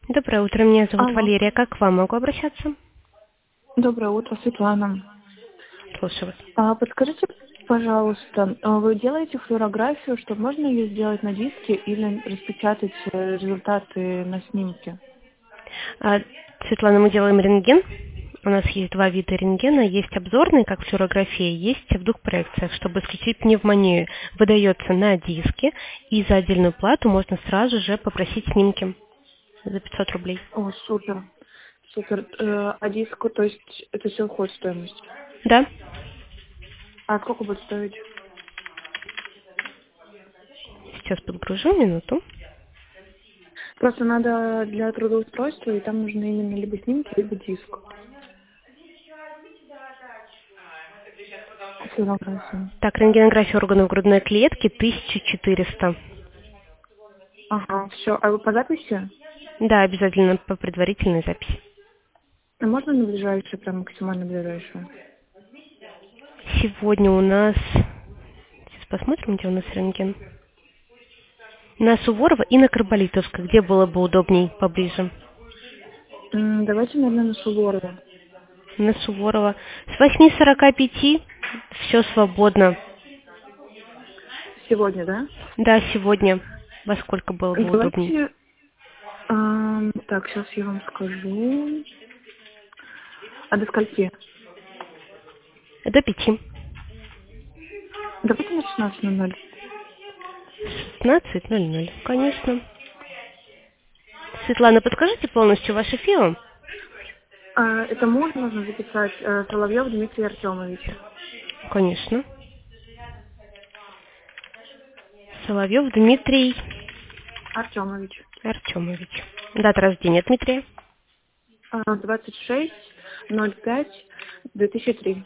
Доброе утро, меня зовут Алло. Валерия. Как к вам могу обращаться? Доброе утро, Светлана. Слушаю вас. Подскажите, пожалуйста, вы делаете флюорографию, что можно ее сделать на диске или распечатать результаты на снимке? А, Светлана, мы делаем рентген. У нас есть два вида рентгена. Есть обзорный, как флюорография, есть в двух проекциях. Чтобы исключить пневмонию, выдается на диске, и за отдельную плату можно сразу же попросить снимки за 500 рублей. О, супер. Супер. А диску, то есть это все входит в стоимость? Да? А сколько будет стоить? Сейчас подгружу, минуту. Просто надо для трудоустройства, и там нужны именно либо снимки, либо диск. Флюорография. Так, рентгенография органов грудной клетки 1400. Ага, все. А вы по записи? Да, обязательно по предварительной записи. А можно на ближайшее, прям максимально ближайшее? Сегодня у нас... Сейчас посмотрим, где у нас рентген. На Суворова и на Карболитовска, где было бы удобней поближе. Давайте, наверное, на Суворова. На Суворова. С 8:45 все свободно. Сегодня, да? Да, сегодня. Во сколько было бы удобней? Давайте, так, сейчас я вам скажу. А до скольки? До 5. Давайте на 16:00. 16:00, конечно. Светлана, подскажите полностью ваше ФИО? Это можно записать Соловьев Дмитрий Артемович. Конечно. Соловьев Дмитрий Артемович. Артемович. Дата рождения Дмитрия. 26.05.2003.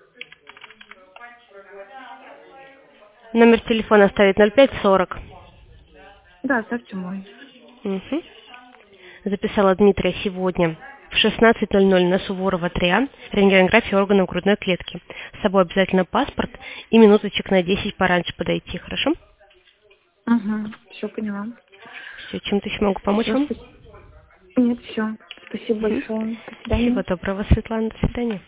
Номер телефона оставить 0540. Да, ставьте мой. Угу. Записала Дмитрия сегодня в 16:00 на Суворова 3А, рентгенография органов грудной клетки. С собой обязательно паспорт и минуточек на 10 пораньше подойти, хорошо? Угу, все поняла. Все, чем-то еще могу помочь Все, вам? Нет, все. Спасибо Мгм. большое. До свидания. Всего доброго, Светлана, до свидания.